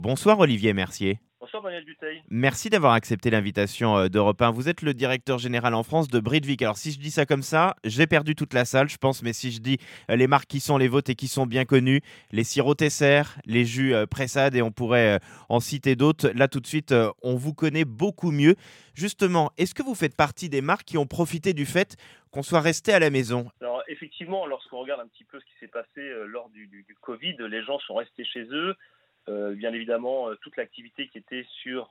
Bonsoir Olivier Mercier. Bonsoir Daniel Dutheil. Merci d'avoir accepté l'invitation d'Europe 1. Vous êtes le directeur général en France de Britvic. Alors si je dis ça comme ça, j'ai perdu toute la salle, je pense. Mais si je dis les marques qui sont les vôtres et qui sont bien connues, les sirops Tesser, les jus Pressade et on pourrait en citer d'autres. Là tout de suite, on vous connaît beaucoup mieux. Justement, est-ce que vous faites partie des marques qui ont profité du fait qu'on soit resté à la maison? Alors effectivement, lorsqu'on regarde un petit peu ce qui s'est passé lors du Covid, les gens sont restés chez eux. Bien évidemment, toute l'activité qui était sur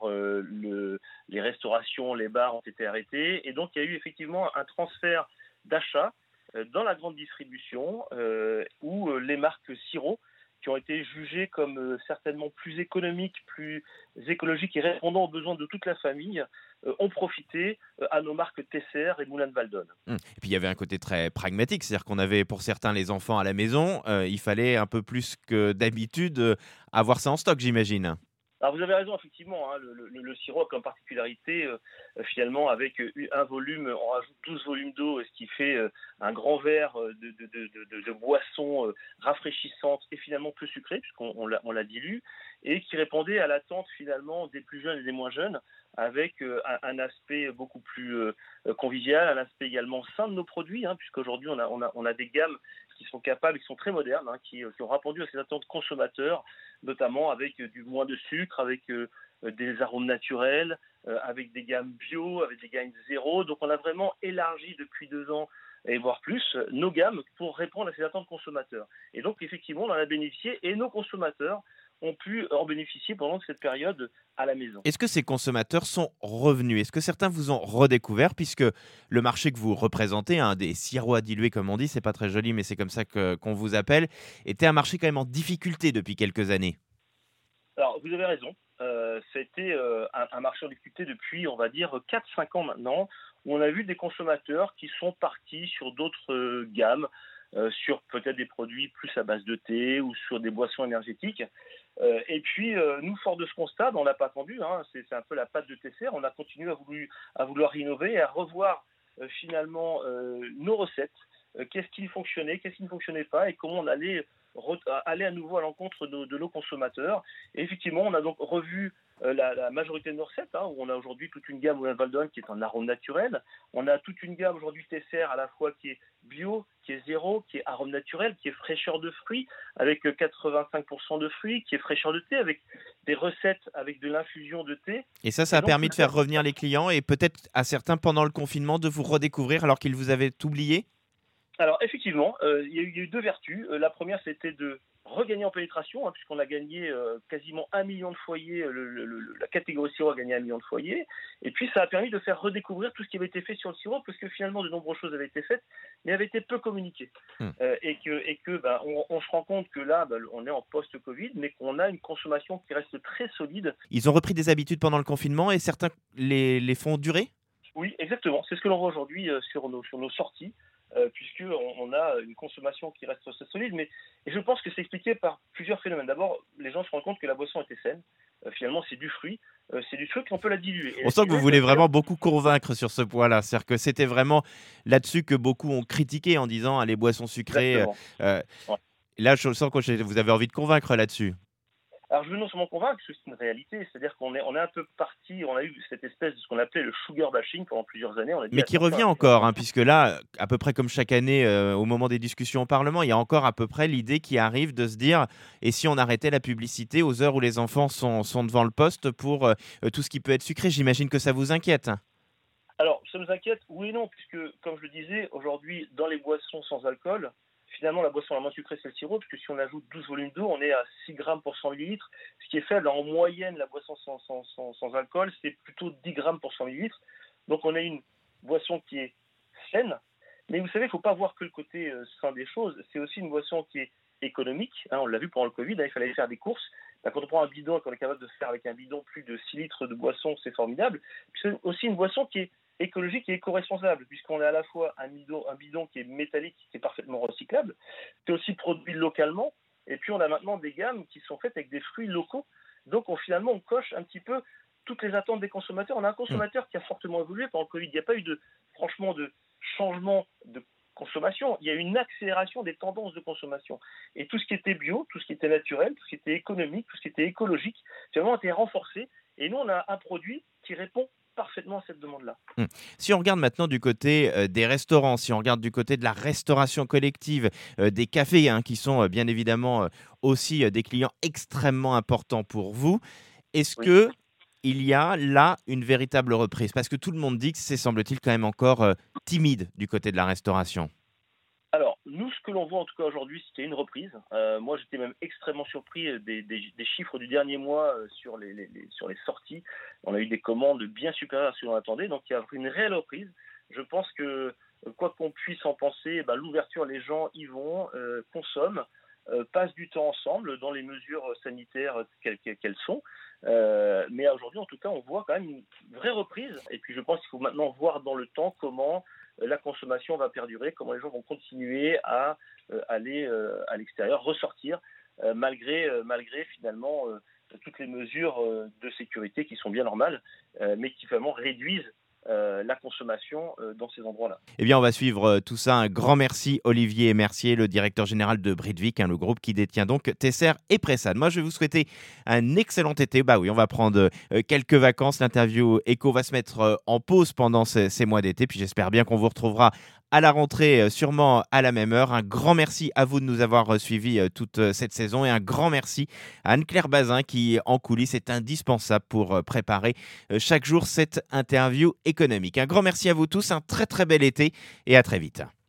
les restaurations, les bars ont été arrêtés. Et donc, il y a eu effectivement un transfert d'achat dans la grande distribution où les marques sirop, qui ont été jugées comme certainement plus économiques, plus écologiques et répondant aux besoins de toute la famille, ont profité à nos marques Tesser et Moulin de Valdonne. Et puis il y avait un côté très pragmatique, c'est-à-dire qu'on avait pour certains les enfants à la maison, il fallait un peu plus que d'habitude avoir ça en stock, j'imagine. Alors vous avez raison, effectivement, hein, le sirop a comme particularité, finalement, avec un volume, on rajoute 12 volumes d'eau, ce qui fait un grand verre de boisson rafraîchissante et finalement peu sucrée, puisqu'on la dilue, et qui répondait à l'attente finalement des plus jeunes et des moins jeunes, avec un aspect beaucoup plus convivial, un aspect également sain de nos produits, hein, puisqu'aujourd'hui on a des gammes qui sont capables, qui sont très modernes, hein, qui ont répondu à ces attentes consommateurs, notamment avec du moins de sucre, avec des arômes naturels, avec des gammes bio, avec des gammes zéro. Donc on a vraiment élargi depuis 2 ans et voire plus nos gammes pour répondre à ces attentes consommateurs. Et donc effectivement on en a bénéficié et nos consommateurs ont pu en bénéficier pendant cette période à la maison. Est-ce que ces consommateurs sont revenus? Est-ce que certains vous ont redécouvert puisque le marché que vous représentez, hein, des sirops dilués comme on dit, c'est pas très joli mais c'est comme ça qu'on vous appelle, était un marché quand même en difficulté depuis quelques années? Alors, vous avez raison. C'était un marché en difficulté depuis, on va dire, 4-5 ans maintenant, où on a vu des consommateurs qui sont partis sur d'autres gammes, sur peut-être des produits plus à base de thé ou sur des boissons énergétiques. Et puis, nous, fort de ce constat, on n'a pas attendu, hein, c'est un peu la patte de Tesser, on a continué à vouloir innover et à revoir finalement nos recettes. Qu'est-ce qui fonctionnait, qu'est-ce qui ne fonctionnait pas et comment on allait aller à nouveau à l'encontre de nos consommateurs. Et effectivement, on a donc revu la majorité de nos recettes, hein, où on a aujourd'hui toute une gamme Moulin Valdonne qui est en arôme naturel. On a toute une gamme aujourd'hui Tesser à la fois qui est bio, qui est zéro, qui est arôme naturel, qui est fraîcheur de fruits, avec 85% de fruits, qui est fraîcheur de thé, avec des recettes avec de l'infusion de thé. Et ça Et a donc, permis de faire revenir les clients et peut-être à certains pendant le confinement de vous redécouvrir alors qu'ils vous avaient oublié? alors effectivement, il y a eu deux vertus. La première, c'était de regagner en pénétration, hein, puisqu'on a gagné quasiment 1 million de foyers, la catégorie sirop a gagné 1 million de foyers, et puis ça a permis de faire redécouvrir tout ce qui avait été fait sur le sirop, parce que finalement de nombreuses choses avaient été faites, mais avaient été peu communiquées. Mmh. On se rend compte que là, on est en post-Covid, mais qu'on a une consommation qui reste très solide. Ils ont repris des habitudes pendant le confinement et certains les font durer? Oui, exactement. C'est ce que l'on voit aujourd'hui sur nos sorties, puisqu'on a une consommation qui reste assez solide. Et je pense que c'est expliqué par plusieurs phénomènes. D'abord, les gens se rendent compte que la boisson était saine. Finalement, c'est du fruit. C'est du fruit qu'on peut la diluer. Et On la sent que vous diluer, ça voulez veut dire. vraiment beaucoup convaincre sur ce point-là. C'est-à-dire que c'était vraiment là-dessus que beaucoup ont critiqué en disant: «Ah, les boissons sucrées», Exactement. heu, Ouais. là, je sens que vous avez envie de convaincre là-dessus. Alors, je veux non seulement convaincre, parce que c'est une réalité. C'est-à-dire on est un peu parti, on a eu cette espèce de ce qu'on appelait le sugar bashing pendant plusieurs années. On a dit Mais qui revient encore, hein, puisque là, à peu près comme chaque année, au moment des discussions au parlement, il y a encore à peu près l'idée qui arrive de se dire: «Et si on arrêtait la publicité aux heures où les enfants sont devant le poste pour, tout ce qui peut être sucré?» J'imagine que ça vous inquiète? Alors, ça nous inquiète, oui et non, puisque, comme je le disais, aujourd'hui, dans les boissons sans alcool, finalement, la boisson la moins sucrée, c'est le sirop, puisque si on ajoute 12 volumes d'eau, on est à 6 grammes pour 100 millilitres, ce qui est faible. En moyenne, la boisson sans alcool, c'est plutôt 10 grammes pour 100 millilitres. Donc, on a une boisson qui est saine, mais vous savez, il ne faut pas voir que le côté sain des choses. C'est aussi une boisson qui est économique, hein, on l'a vu pendant le Covid, hein, il fallait faire des courses. Quand on prend un bidon et qu'on est capable de faire avec un bidon plus de 6 litres de boisson, c'est formidable. Puis c'est aussi une boisson qui est écologique et éco-responsable, puisqu'on a à la fois un bidon qui est métallique, qui est parfaitement recyclable, qui est aussi produit localement, et puis on a maintenant des gammes qui sont faites avec des fruits locaux. Donc finalement, on coche un petit peu toutes les attentes des consommateurs. On a un Mmh. consommateur qui a fortement évolué pendant le Covid. Il n'y a pas eu franchement de changement de consommation. Il y a une accélération des tendances de consommation. Et tout ce qui était bio, tout ce qui était naturel, tout ce qui était économique, tout ce qui était écologique, finalement, a été renforcé. Et nous, on a un produit qui répond parfaitement à cette demande-là. Si on regarde maintenant du côté des restaurants, si on regarde du côté de la restauration collective, des cafés, hein, qui sont bien évidemment aussi des clients extrêmement importants pour vous, est-ce Oui. que il y a là une véritable reprise? Parce que tout le monde dit que c'est, semble-t-il, quand même encore timide du côté de la restauration. Alors, nous, ce que l'on voit en tout cas aujourd'hui, c'est qu'il y a une reprise. Moi, j'étais même extrêmement surpris des chiffres du dernier mois sur les sorties. On a eu des commandes bien supérieures à ce que l'on attendait, donc il y a une réelle reprise. Je pense que, quoi qu'on puisse en penser, l'ouverture, les gens y vont, consomment, passent du temps ensemble dans les mesures sanitaires qu'elles sont. Mais aujourd'hui, en tout cas, on voit quand même une vraie reprise. Et puis, je pense qu'il faut maintenant voir dans le temps comment la consommation va perdurer, comment les gens vont continuer à aller à l'extérieur, ressortir, malgré finalement toutes les mesures de sécurité qui sont bien normales, mais qui finalement réduisent la consommation dans ces endroits-là. Eh bien, on va suivre tout ça. Un grand merci, Olivier Mercier, le directeur général de Britvic, hein, le groupe qui détient donc Tesser et Pressade. Moi, je vais vous souhaiter un excellent été. Bah oui, on va prendre quelques vacances. L'interview Écho va se mettre en pause pendant ces mois d'été. Puis j'espère bien qu'on vous retrouvera à la rentrée, sûrement à la même heure. Un grand merci à vous de nous avoir suivis toute cette saison et un grand merci à Anne-Claire Bazin qui, en coulisses, est indispensable pour préparer chaque jour cette interview économique. Un grand merci à vous tous, un très très bel été et à très vite.